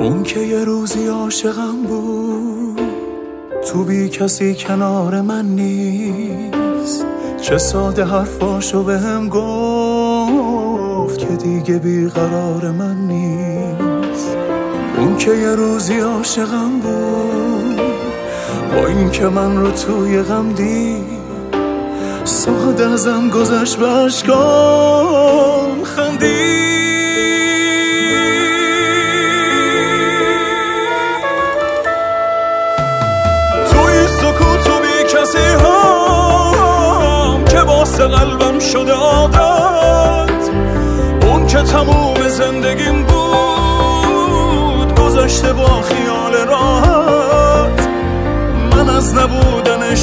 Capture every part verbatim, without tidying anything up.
اون که یه روزی عاشقم بود تو بی کسی کنار من نیست. چه ساده حرفاشو بهم گفت که دیگه بیقرار من نیست. اون که یه روزی عاشقم بود با این که من رو توی غم دید، ساده ازم گذشت به اشکام خندید. قلبم شده عادت، اون که تموم زندگیم بود گذشته با خیال راحت. من از نبودن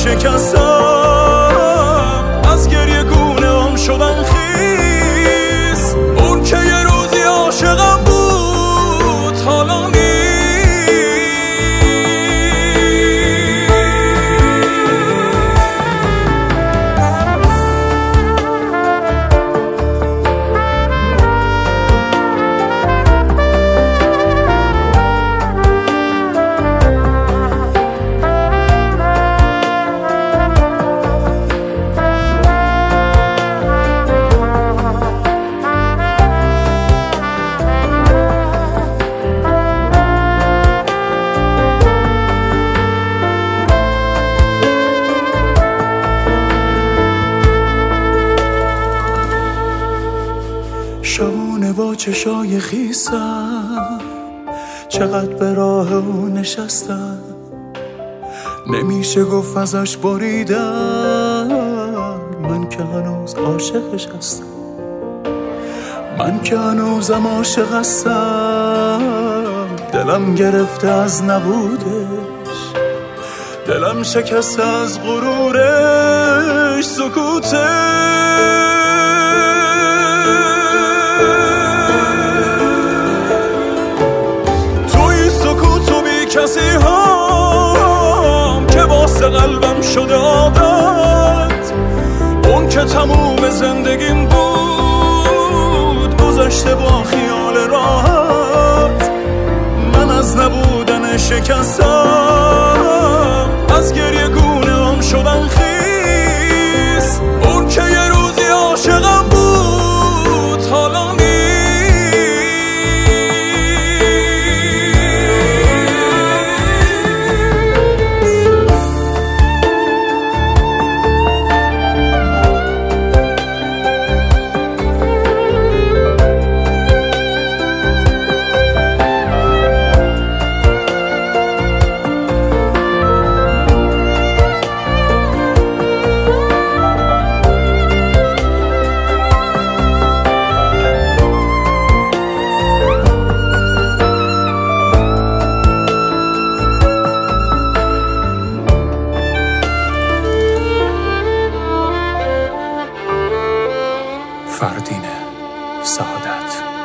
شکستم، از گریه گونه هم شدن خیس. اون که یه روزی عاشقم بود حالا نیست. شبونه با چشای خیسم چقدر به راه اون نشستم، نمیشه گفت ازش بریدم. من که هنوز عاشقش هستم، من که هنوزم عاشق هستم. دلم گرفته از نبودش، دلم شکسته از غرورش. سکوته کسی هم که واسه قلبم شده عادت، اون که تموم زندگیم بود گذشته با خیال راحت. من از نبودن شکستم، از گریه گونه هم شدن خیس. اون که یه روزی عاشقم بود حالا نیست. فردین سعادت.